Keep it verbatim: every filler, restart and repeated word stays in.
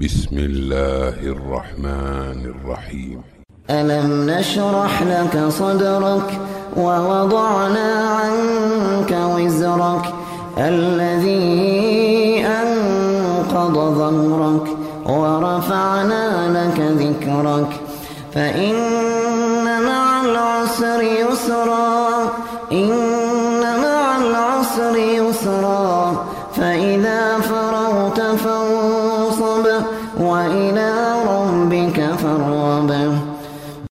بسم الله الرحمن الرحيم. ألم نشرح لك صدرك ووضعنا عنك وزرك الذي أنقض ظهرك ورفعنا لك ذكرك فإن مع العسر يسرا إن مع العسر يسرا فإذا فرغت فانصب